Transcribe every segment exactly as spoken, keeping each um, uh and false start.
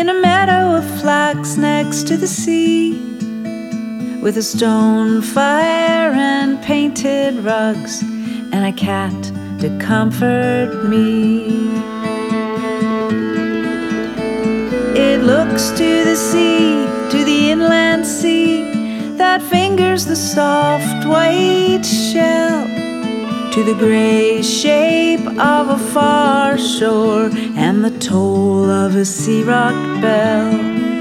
in a meadow of flax next to the sea, with a stone fire and painted rugs and a cat to comfort me. It looks to the sea, to the inland sea that fingers the soft white shell, to the gray shape of a far shore and the toll of a sea rock bell.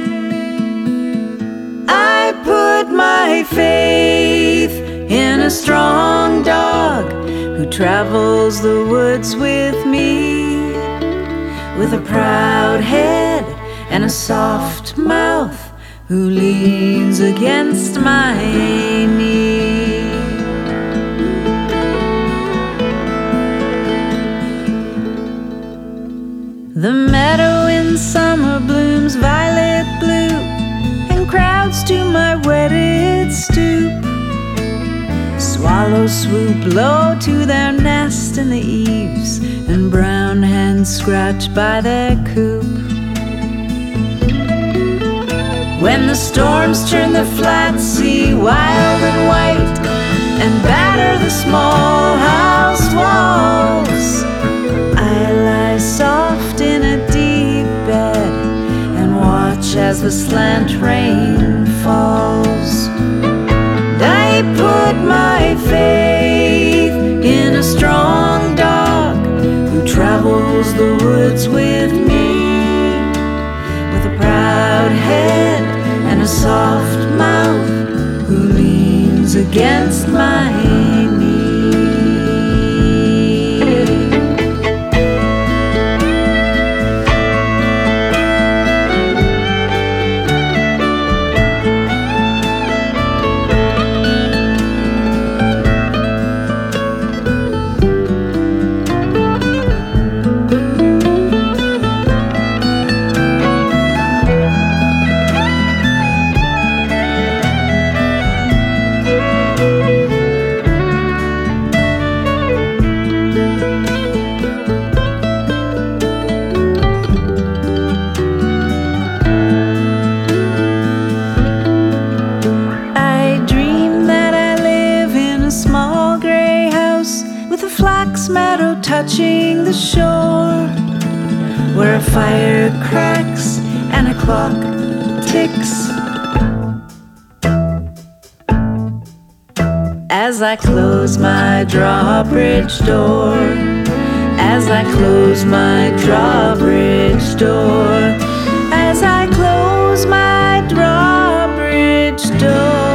I put my faith in a strong dog who travels the woods with me, with a proud head and a soft mouth, who leans against my knee. The meadow in summer blooms violet blue and crowds to my wedded stoop. Swallows swoop low to their nest in the eaves, and brown hens scratch by their coop. When the storms turn the flat sea wild and white and batter the small house walls, I lie soft in a deep bed and watch as the slant rain falls. I put my faith in a strong dog who travels the woods with me, with a proud head and a soft mouth, who leans against my knee. Touching the shore, where a fire cracks and a clock ticks. As I close my drawbridge door, as I close my drawbridge door, as I close my drawbridge door.